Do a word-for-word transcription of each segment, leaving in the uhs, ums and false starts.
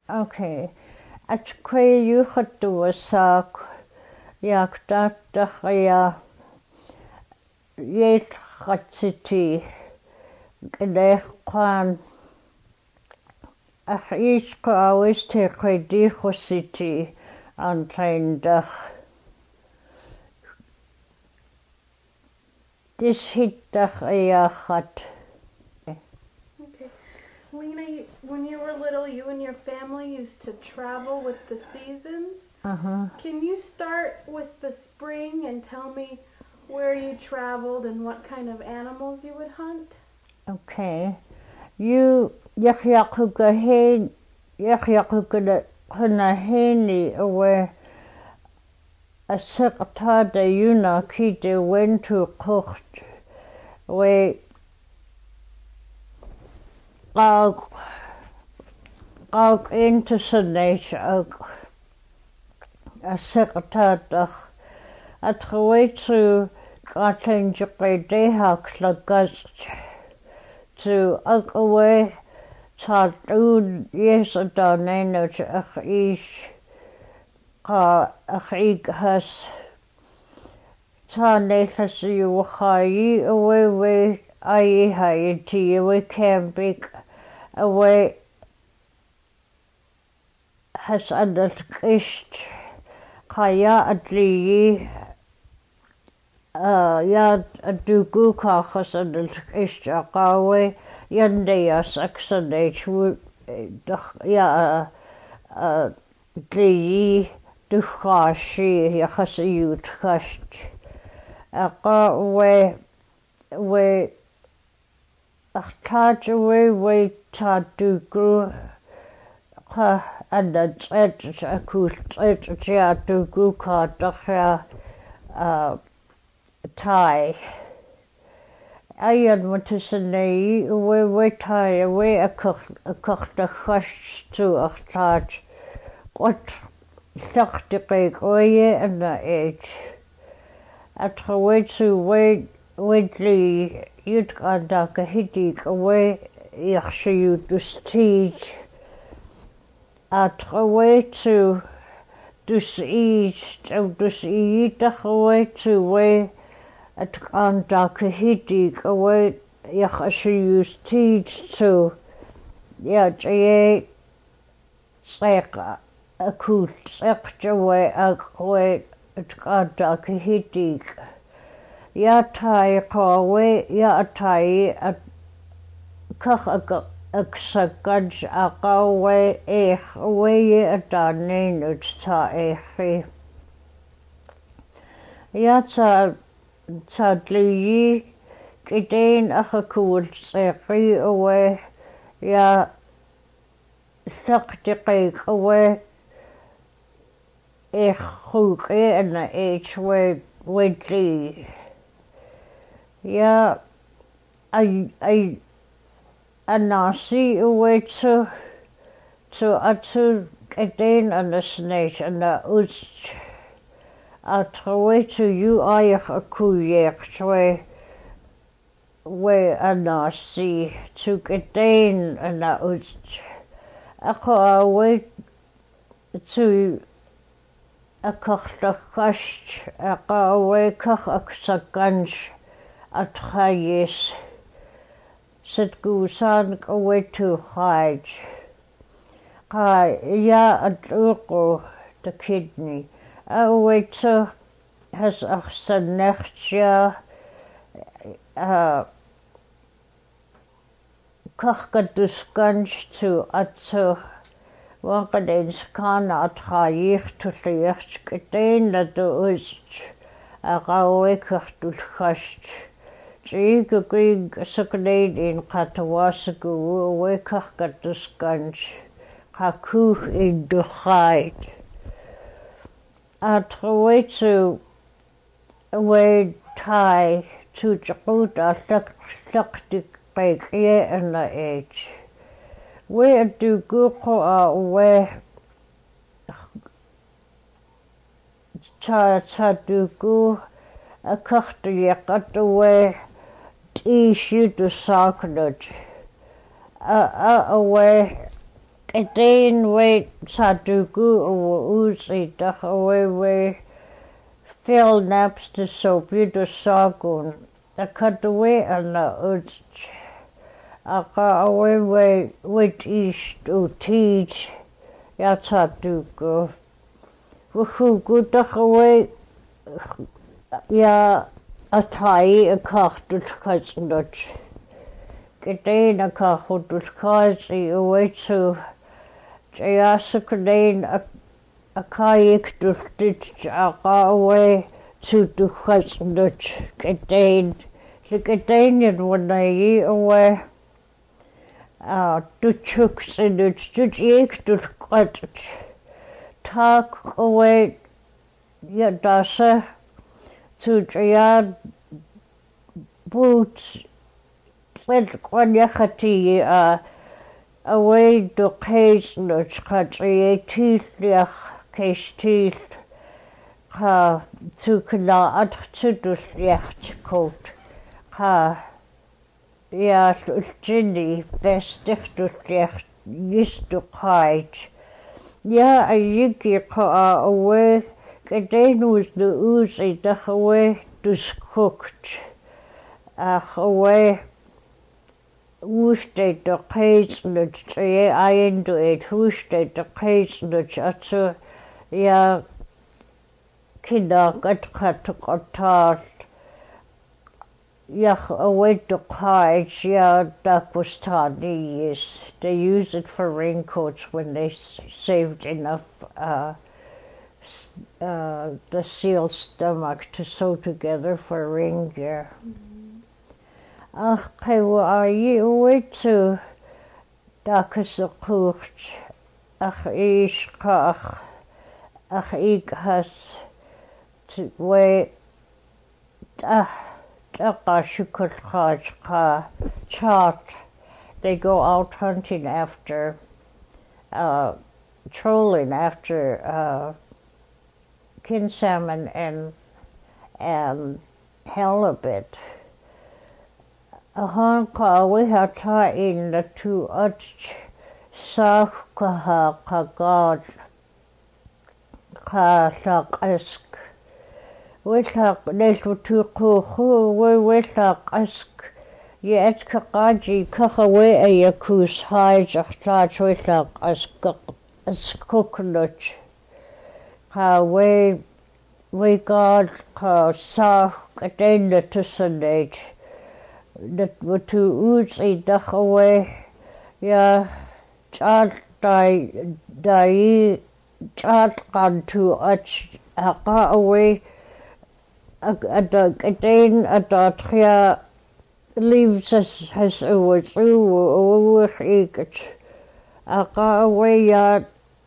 Okay. At quay you had to a sack, yak dat the haya, yet hot city, gede kwan, ach each always take a dicho city, and train the this hit the haya hot. Okay. Lena, you, when you were little, you and your family used to travel with the seasons. Uh-huh. Can you start with the spring and tell me where you traveled and what kind of animals you would hunt? Okay. You yakyakugahin yakyakugana hunahini away a secretary yuna kite went to court we gog gog into senate a secretary at the way to Gatlin Jaqay Hawks lagas to ag away ta dún yes a danéno ach is ka ach ig has ta nethas you chai away we ai hai ti away can big away has under ist kaya adli uh ya adugu ka has under ist akawe Yandea Saxonage would ya uh the Duhashi Yahasayut Hushed a car way way a touch away way ta to grow and that's it a cool it to go card uh tie Ayan matisynau we we tai we a coch a coch the hush to a charge what such the big oye and the age at her way to way widely you'd got dark a hidik away yaksha you to stage at her way to to see to to see the way to way at an dark hidig away yak as you teach to yeah jay seka a cool sector way a way at an dark hidig ya tai ka way ya tai at kach a aksakaj a ka way e way at danin ut ta e ya ta Sadly, Gideon Achakud Seki away, ya Saktik away, a hook and the H way widely. Ya I I a nasi away to to a to Gideon and the snake and the uch. A trwy to you aich a cwyech trwy we a nasi to gydain yn a wst. Ac o a we to a coch da chast ac a we coch ac sa gans a traies. Sut gwsan a we to hide. Ka ia a drwgo the kidney. A waiter has a sanechtia uh kachgaduskanch to atso wakadens kan at haich to lecht gedein dat de ust a gawe kachtul khast G grig sakleid in katawasku we kachgaduskanch kakuch in de hide a trwy to away tai to Jakarta Saktik big year and the age. Where do go away ta ta do go a cachty cut away issue to socket a away Kadain way Sadugu or Uzi Dachaway way Phil naps to so beautiful sagun. The cut away and the Uch. Aka away way which east to teach Yatsadugu. Wuhu good Dachaway ya a tie a cartel cousin Dutch. Kadain a cartel kazi away to. Jayasa Kadain a a kayak to stitch a away to the cousin Dutch. Kadain the Kadainian one I away uh to chooks in it to jake to cottage. Talk away ya dasa to Jayad boots let Kwanyakati uh away do case nuts country teeth liach case teeth ha to kala at to do liach coat ha ja Ginny vestig to liach used to hide ja a yiki ka away Kadain was the oozy the away to cooked uh away Woeste de keisnut je eindu et woeste de keisnut atsu ja kinda gat kat katat ja away to kite ja dakustani is they use it for raincoats when they saved enough uh uh the seal stomach to sew together for ring gear. Ach, kai wa ai ue tu dakas a kucht ach ish ka ach ach ik has tu we ta ta ka shukut khaj ka chart. They go out hunting after uh trolling after uh kin salmon and and halibut. A hanka we have ta in the two uch sakha kagad ka sak ask. We sak nesu tu kuhu we we sak ask. Yet kakaji kakawe a yakus haj achtaj we sak ask askukunuch. Ka we we god ka sak atenda to sandage. Dat we tu uzi dachaway ja chat dai dai chat kan tu ach aka away at a Kadain at a tria leaves has has over through over eget aka away ja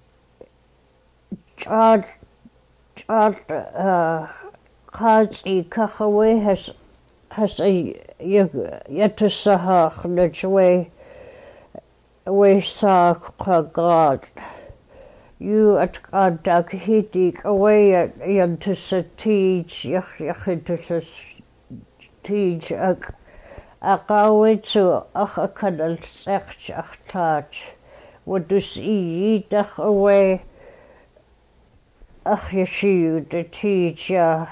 chat chat uh kazi kakaway has has a yatusahach nujwe we sa kagad you at kadak hitik away at yantusa teach yach yachitusa teach ak akawe to ach akadal sech ach touch what does e dach away ach yashu the teach ya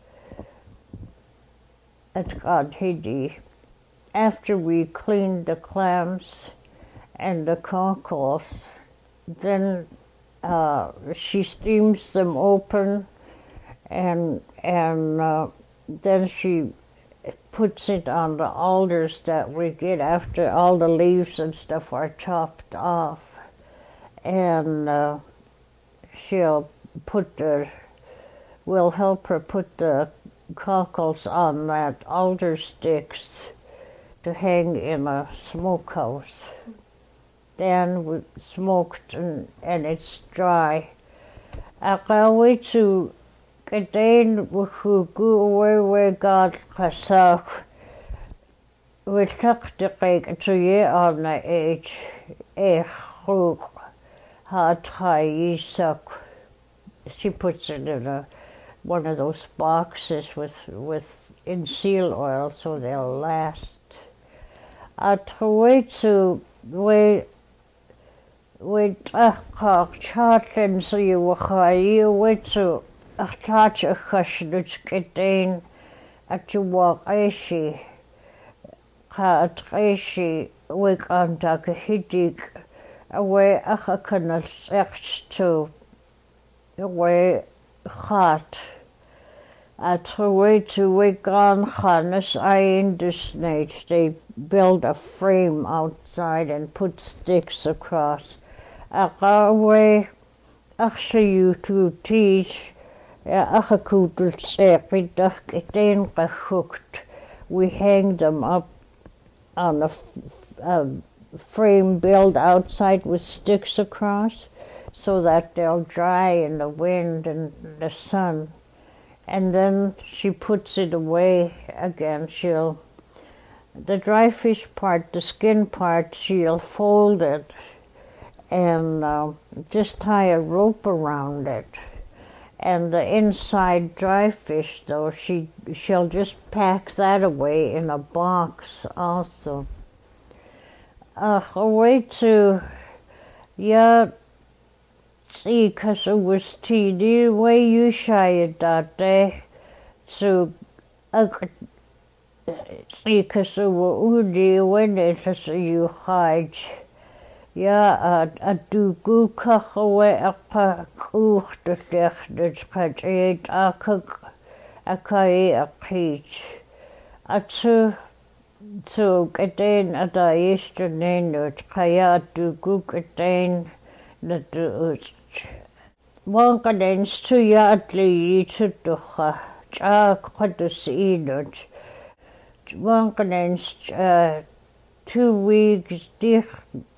at God Hidi. After we cleaned the clams and the cockles, then uh, she steams them open and and uh, then she puts it on the alders that we get after all the leaves and stuff are chopped off, and uh, she'll put the we'll help her put the cockles on that alder sticks to hang in a smokehouse. Then we smoked and, and it's dry. Akawi to Kadain wuhu gu away we got kasak. We took the cake to ye on the age. Eh, hook. Hot high yisak. She puts it in a one of those boxes with with in seal oil so they'll last. At way to we with a chartlin so you were you with to a touch a hushnuch getting at you walk aishi ha aishi wig on dag hidig away a canal search to away hot at her way to wig on harness I in the snake they build a frame outside and put sticks across. Away, actually, you to teach. A coodle say then hooked. We hang them up on a, a frame built outside with sticks across, so that they'll dry in the wind and the sun. And then she puts it away again. She'll the dry fish part, the skin part, she'll fold it and uh, just tie a rope around it. And the inside dry fish, though, she, she'll just pack that away in a box also. Uh, a way to, yeah, see, because it was tea, the way you shy that day, so, uh, see, because it was udi when it is you hide. Ja, a dugu kachawe a pa kuch de lechtet kat eet a kuk a kai a peach. A tu tu gedeen a da eiste nenut kaya dugu gedeen na du ut. Wangadens tu ja atli tu ducha ja kwadus inut. Wangadens uh, two weeks dich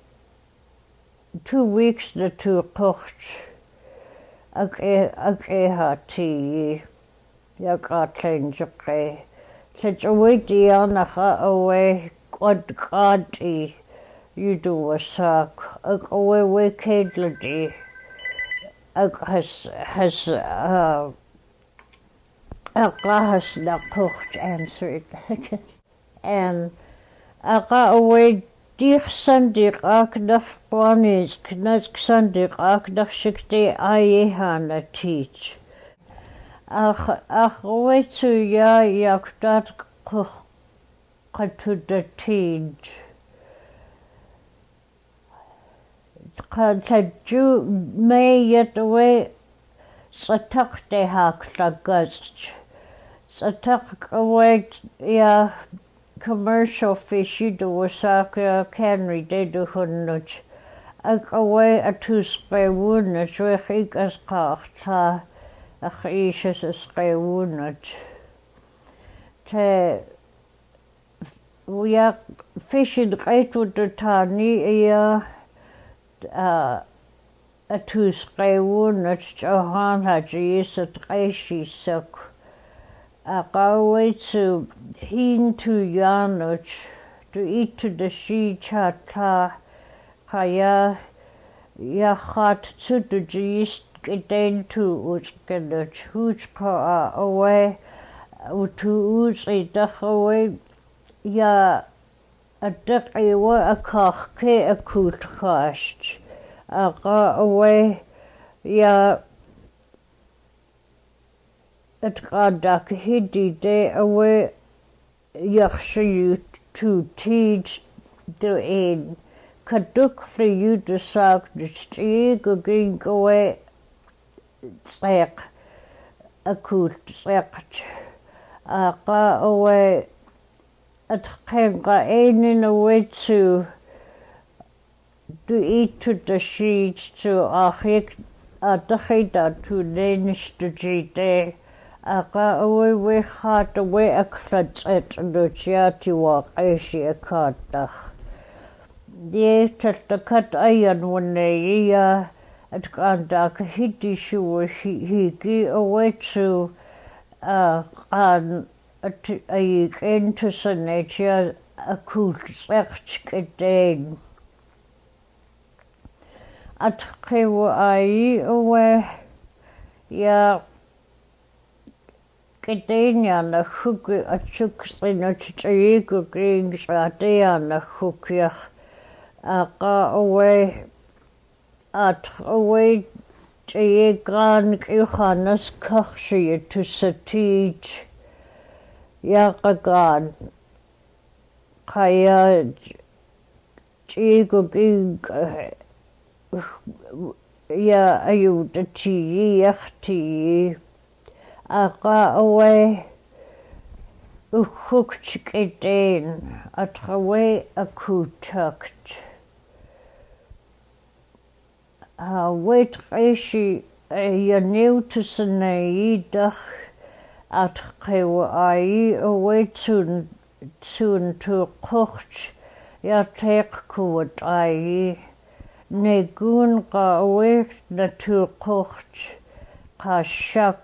two weeks na two kocht ag e ag e ha ti ja gatlen jake set away di anacha away quad qadi you do a sack ag away we kedledi ag has has uh ag has na kocht answered and ag away Dich sandig ak nach Bonis knas sandig ak nach shikte ai hana teach. Ach ach wetu ya yak dat ko katu de teach. Kata ju me yet away satak de hak la gust. Satak away ya commercial fish you do Osaka cannery they do hunnuch ag away a two spray woundnuch wech ik as kachta a chiishes a spray woundnuch te we are fishing right with the tani yeah uh, a two spray woundnuch johan had is a treishi sok a away to hin to yanuch to eat to the she chata kaya ya hat to the gist gedeen to utskenuch huch ka away to uts a dach away ya a dach a wa a kach ke a kult khasht a away ya het gadak hidi de away yaksha you to teach the in kaduk for you to suck the stig going away sek a kult sekt a ga away at ga ein in a way to to eat to the sheets to a hik a dachida to lenish to jite Aka away we had away a clutch at the chatty walk I see a cut. The test the cut iron one day at Gandak hitty shoe he away to uh an a into nature a cool search again. At Kewa I away yeah. Gedenia na hook a chooks in a chico green satea na hookya a ga away at away te gran Johannes Kachie to satij Yakagan Kaya Chigogig Ya ayuda ti yachti Aka away Ukukchiketain at away a kutakt. Uh, wait, Aishi, you knew to Sanaidach at Kawai away to soon to coach, ya take kuat ai, negun ka away na to coach, ka shak,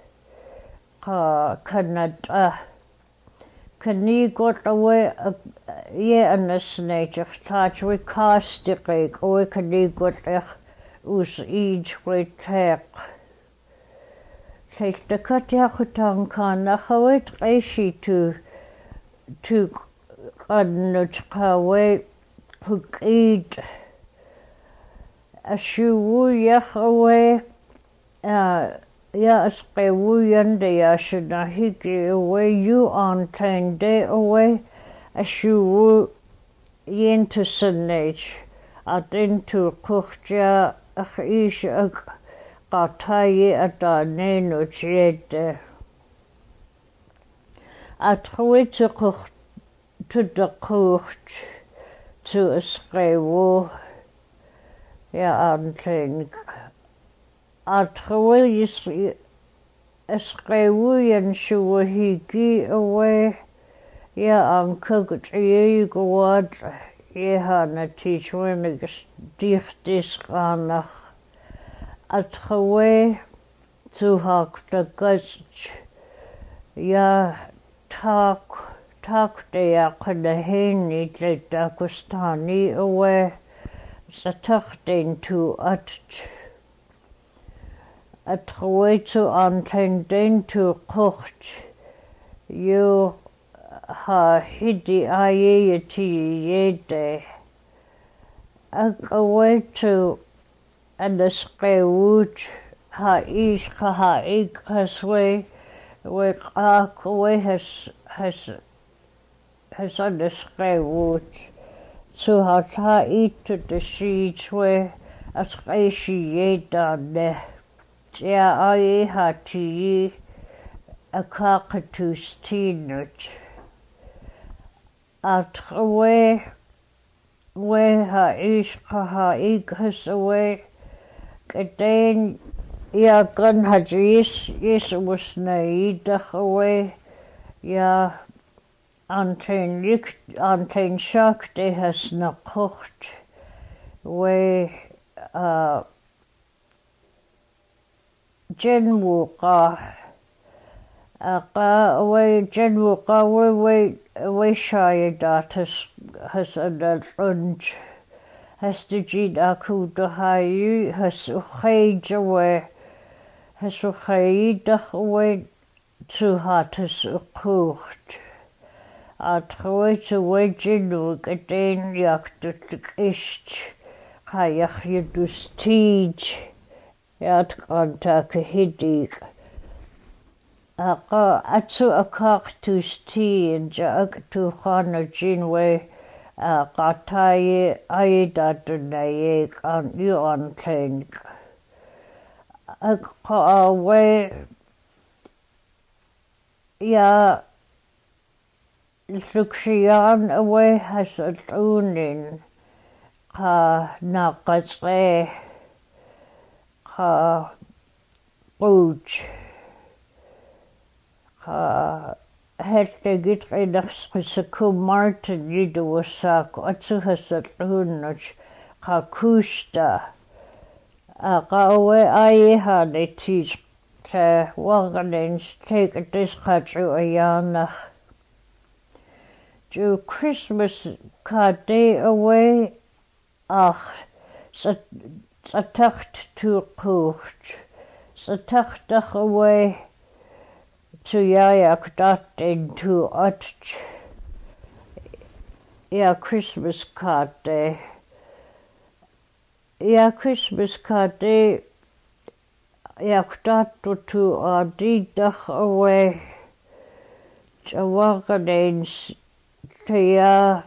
ka Canada. Kani got away ye and the snake, touch we cast the cake, away kani got us each great tech. Take the Katiakutan can nachawit aishi to to Kadnutkawe hook eat a shoe yach away. Uh, Ja, skrevujen jag känner hygglig away you on ten day away a shoe into Sunage at into Kuchtja ach is a Kataye at a neno jede. At Huite Kucht to the Kucht to a skrevu ja on ten. At hwyl ysgrifwy'n siw higi away, ia an cygt i gwad i hana tiswy'n ydych disganach. At hwy to hak da gysg, ia tak, tak de ac yn y hyn i dreda gwstani away, sa tak den to at a troito an ten to cocht you ha hidi aye ti yede ag away to and the skewut ha is ha ik haswe we ak away has has has on the skewut so ha ta eat to the sheets where as I she yeda ne. Ja, ai ha ti a cockatoos teenage. At away, we ha ish ha ikas away. Kadain ya gun ha jis, yes was naidach away. Ja, antain lik, antain shock de has na kocht. We, uh, Jenwuka Aka away Jenwuka we we we shy that has has a lunch has the jid aku to hayu has ukhage away has ukhage away to hat has ukocht at away to way Jenwuk again yak to ist hayach you do stage. Yat kanta kahidig. Aka atsu akak tu sti and jak tu khana jinwe kataye aida dunaye kan you on tank. Aka away ya lukshian away has a tunin ka nakatre. Ha Booch Ha Hette Gitredachs Saku Martin Yiduasak Otsuhasat Hunach Ha Kusta Akawe Ayeha they teach te Waganins take a diskatru ayana. Do Christmas ka day away ach sat Sa tacht to court, sa tachtach away to yayak dat into at yeah Christmas card day ja Christmas card day ja ktaattu tu a diidach away Jawaganeins Tia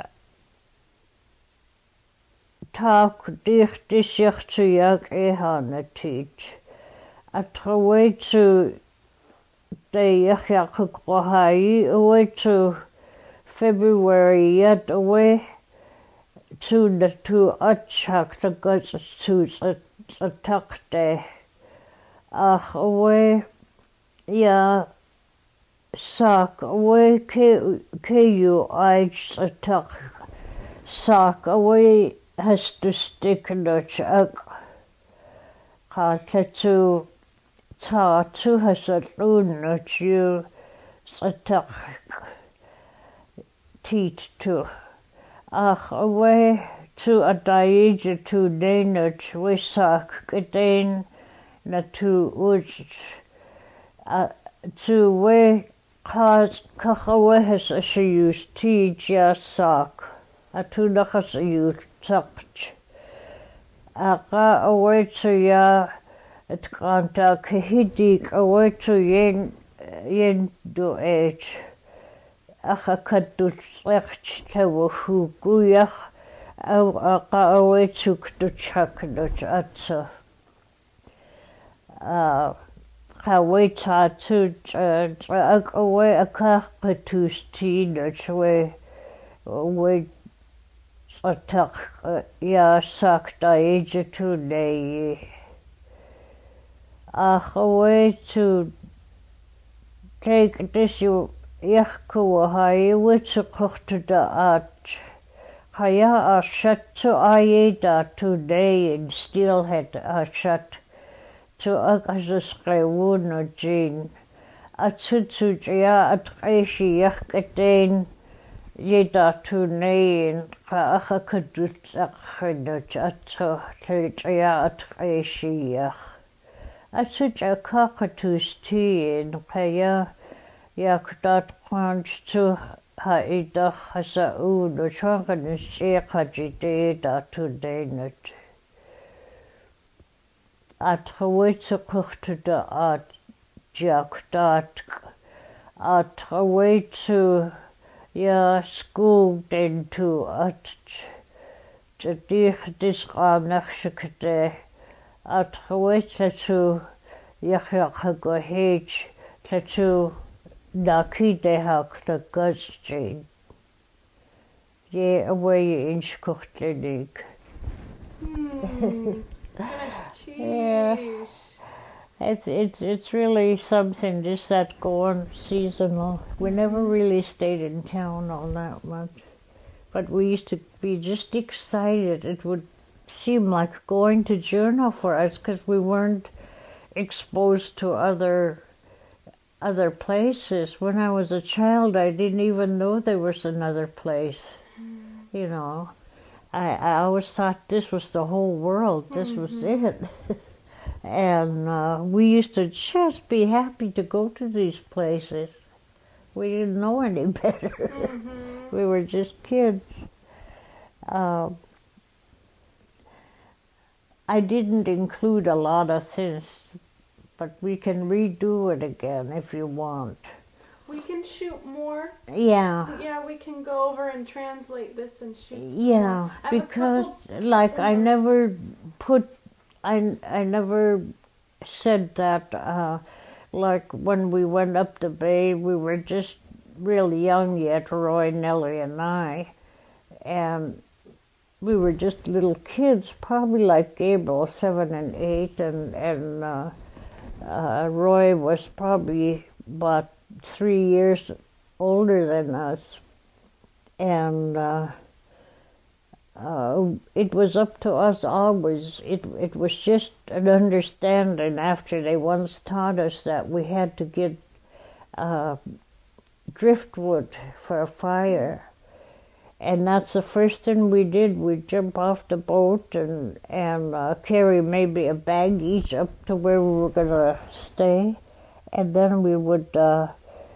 Tak dichtisirtuyak ehanatit. Atraway to the Yakyakukrohai away to February yet away to the two Achak the gods to a tuck day. Ach away ya sak away ke you I a tuck sak away has to stick no chak ka tu ta tu has a loon no you a tuck teach to ach away to a daija to danach we sak gain na tu uj a to we cause kahawe has a she used teach ya sak a tu nachas a used tucked a ka away to ya it kanta kahidik away to yen yen do age ach a kadut slecht te hu guyach au a ka away to ktu chak dut atsa uh ka wait to uh away a ka patus teen we we attack ya sak da age to day a away to take this you yakku hai which kocht da at haya a shut to I da today and still had a shut to as a skrewoon no jean a tutsu ya at aishi yakkatain yeda to nain ka aka kadut akhno chatso to ya at aishi yak a such a cockatoos tea in kaya yakdat punch to ha ida hasa u no changan is chekaji da to dainut at gewetse kochte de at jak dat at gewetse ja school den to at te dich dis ramnachskete at gewetse to ja ja go hech te to daki de hak de gustin je away in skochtlenik yeah, it's it's it's really something. Just that going seasonal. We never really stayed in town all that much, but we used to be just excited. It would seem like going to journal for us because we weren't exposed to other other places. When I was a child, I didn't even know there was another place. Mm. You know. I, I always thought this was the whole world. This mm-hmm. was it. And uh, we used to just be happy to go to these places. We didn't know any better. Mm-hmm. We were just kids. Uh, I didn't include a lot of things, but we can redo it again if you want. We can shoot more. Yeah. Yeah, we can go over and translate this and shoot. Yeah, because like I never put, I I never said that. Uh, like when we went up the bay, we were just really young yet, Roy, Nellie, and I, and we were just little kids, probably like Gabriel, seven and eight, and and uh, uh, Roy was probably about three years older than us, and uh, uh, it was up to us always. It it was just an understanding after they once taught us that we had to get uh, driftwood for a fire, and that's the first thing we did. We'd jump off the boat and and uh, carry maybe a bag each up to where we were gonna stay, and then we would. Uh,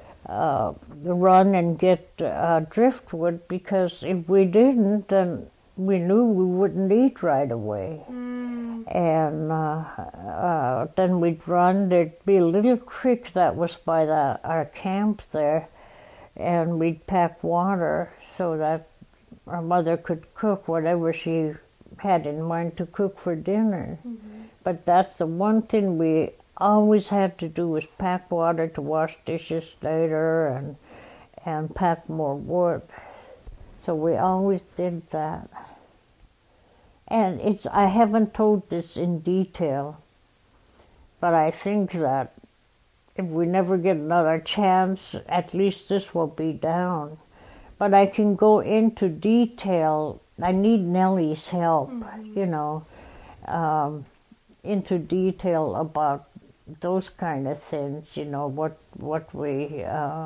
Uh, run and get uh, driftwood, because if we didn't, then we knew we wouldn't eat right away. Mm. And uh, uh, then we'd run, there'd be a little creek that was by the, our camp there, and we'd pack water so that our mother could cook whatever she had in mind to cook for dinner. Mm-hmm. But that's the one thing we always had to do, was pack water to wash dishes later and and pack more wood. So we always did that. And it's I haven't told this in detail, but I think that if we never get another chance, at least this will be down. But I can go into detail. I need Nellie's help, mm-hmm. you know, um, into detail about those kind of things, you know, what what we uh,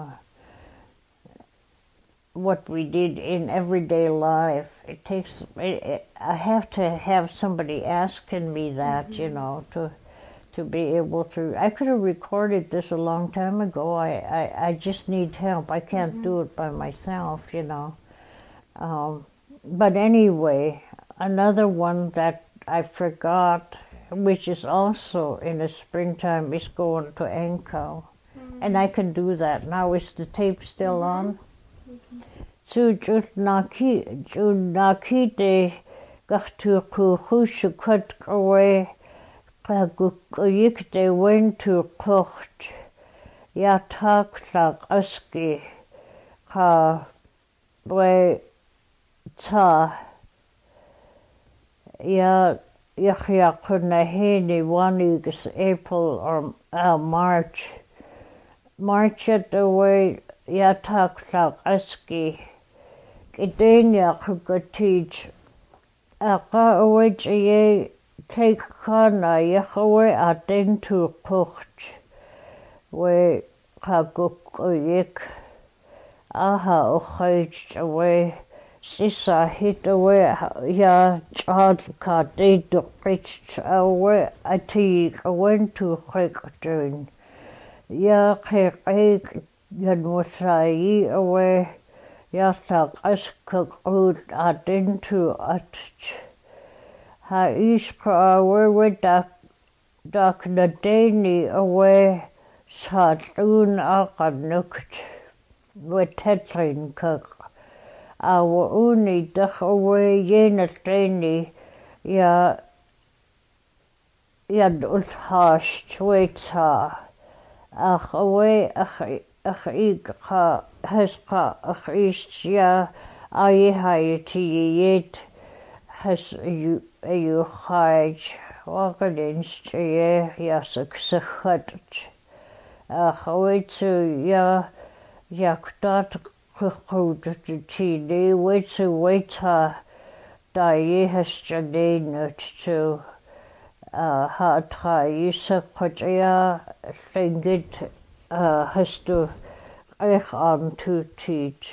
what we did in everyday life. It takes. It, it, I have to have somebody asking me that, mm-hmm. you know, to to be able to. I could have recorded this a long time ago. I I, I just need help. I can't mm-hmm. do it by myself, you know. Um, but anyway, another one that I forgot, which is also in the springtime, is going to Anko. Mm-hmm. And I can do that now. Is the tape still mm-hmm. on? Zu jut naki ju naki de gachtu ku hushu kat away ka guk de went to kocht ya tak tak aski ka we ta ya Yachia kunna heni one is April or uh, March. March at the way yatak tak aski. Idenya could teach. Aka away ye take kana yahawe atin to coach. We kaguk yik. Aha ohage away. Sisa hit away ya child ka de to reach away a tea went to quick doing. Ya kek egg yan was I away ya tak as cook out at into at ha iskra away with dak dak the dani away satun akanukt with tetrin cook. Our uni dach away jena traini ya ya dult hash tweeta ach away ach ach ig ha has ha ach ist ya ai hai ti yet has you you haj wagadinst ye ya succhat ach away to ya yaktat Kuchud to Chile, wait to wait her die has Janine to uh hard try Isakotia think it uh has to ech on to teach.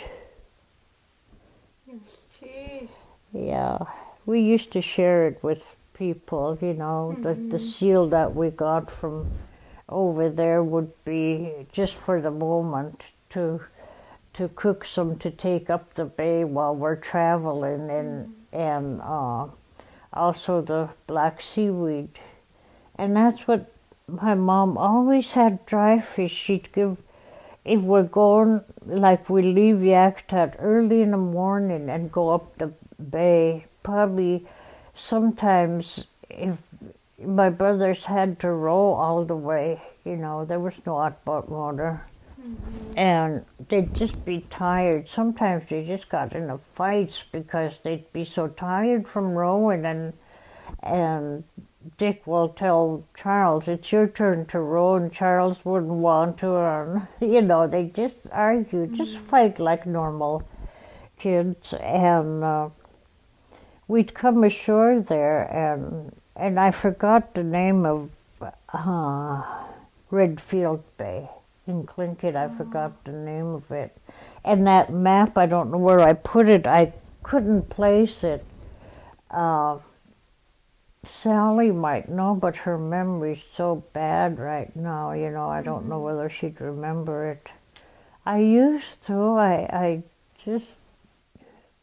Jeez. Yeah. We used to share it with people, you know, mm-hmm. the the seal that we got from over there would be just for the moment to to cook some to take up the bay while we're traveling, and mm. and uh, also the black seaweed. And that's what my mom always had, dry fish. She'd give, if we're going, like we leave Yakutat early in the morning and go up the bay, probably sometimes if my brothers had to row all the way, you know, there was no outboard motor. Mm-hmm. And they'd just be tired. Sometimes they just got into fights because they'd be so tired from rowing, and and Dick will tell Charles, it's your turn to row, and Charles wouldn't want to, and you know, they just argue, mm-hmm. just fight like normal kids. And uh, we'd come ashore there, and and I forgot the name of uh, Redfield Bay. In Tlingit, I forgot the name of it. And that map, I don't know where I put it. I couldn't place it. Uh, Sally might know, but her memory's so bad right now, you know, I don't mm-hmm. know whether she'd remember it. I used to. I, I just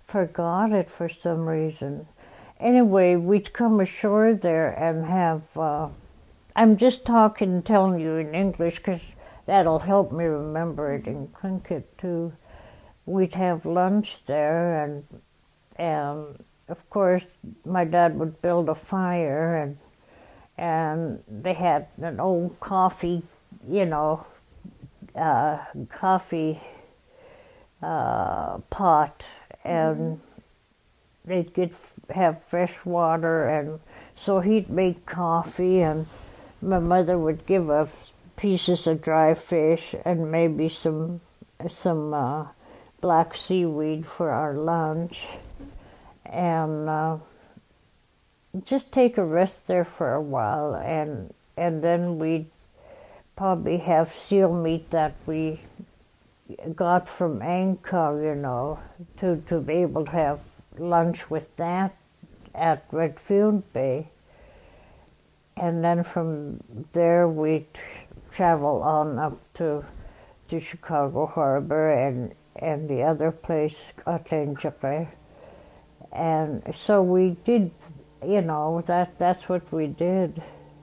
forgot it for some reason. Anyway, we'd come ashore there and have, uh, I'm just talking, telling you in English because that'll help me remember it in Tlingit too. We'd have lunch there, and and of course my dad would build a fire, and and they had an old coffee, you know, uh, coffee uh, pot, and mm-hmm. they'd get have fresh water, and so he'd make coffee, and my mother would give us pieces of dry fish and maybe some some uh, black seaweed for our lunch, and uh, just take a rest there for a while, and and then we'd probably have seal meat that we got from Angkor, you know, to, to be able to have lunch with that at Redfield Bay. And then from there we'd travel on up to to Chicago Harbor and, and the other place, Atlantic. And so we did, you know, that that's what we did.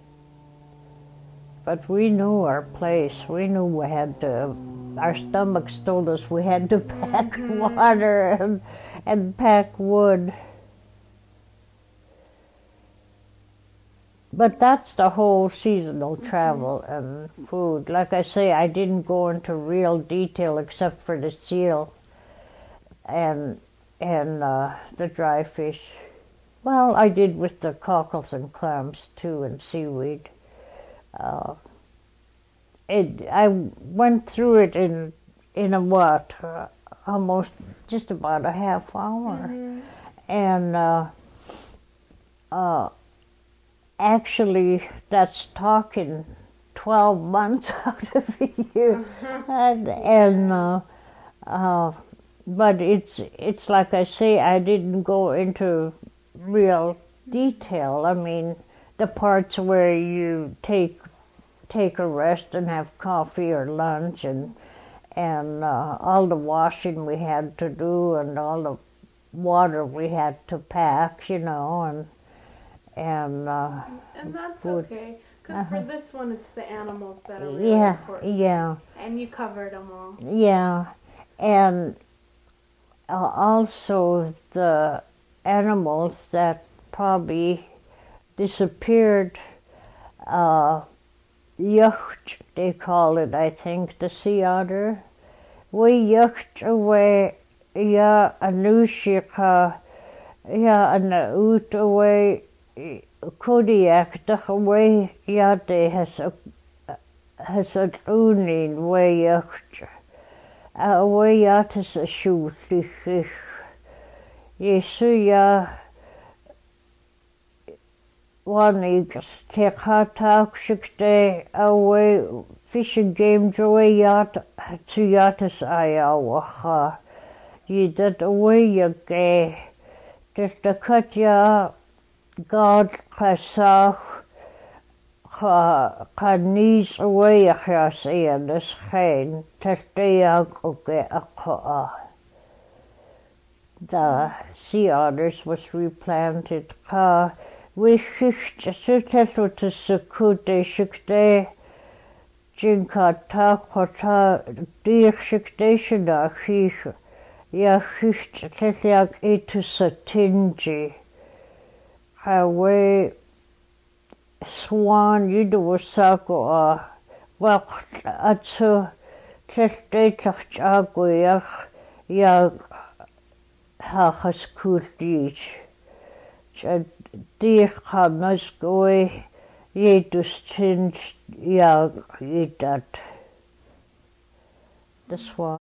But we knew our place. We knew we had to, our stomachs told us we had to pack mm-hmm. water and, and pack wood. But that's the whole seasonal travel and food. Like I say, I didn't go into real detail except for the seal and and uh, the dry fish. Well, I did with the cockles and clams too, and seaweed. Uh, it, I went through it in in a what, uh, almost just about a half hour, mm-hmm. and uh, uh, actually that's talking twelve months out of a year, and, and uh, uh, but it's it's like I say, I didn't go into real detail. I mean, the parts where you take take a rest and have coffee or lunch, and and uh, all the washing we had to do, and all the water we had to pack, you know, and and uh, and that's food. Okay, because uh-huh. for this one it's the animals that are really yeah, important. Yeah, and you covered them all. Yeah, and uh, also the animals that probably disappeared. Uh, Yacht, they call it, I think, the sea otter. We yacht away, ya anushika, ya ana ut away, Kodiak, the away, ya de has a has a unin way yacht. Away yacht is a shoot, Yesu ya. Wanig tekhatak shikte away fishing game joy yacht to yatas ayawaha. Ye that away ya gay. Just the cut ya God kasach ha kanis away ya say and this hain testayag okay akha. The sea otters was replanted ka. We shift to to secute shikte jinka ta kota dir shikte shida shish ya shift tesiak itu satinji highway swan you do wasako a waqt atsu teste tachaguyach ya ha haskultich Dich hamas goe jedus tinch jag i dat. Det svar.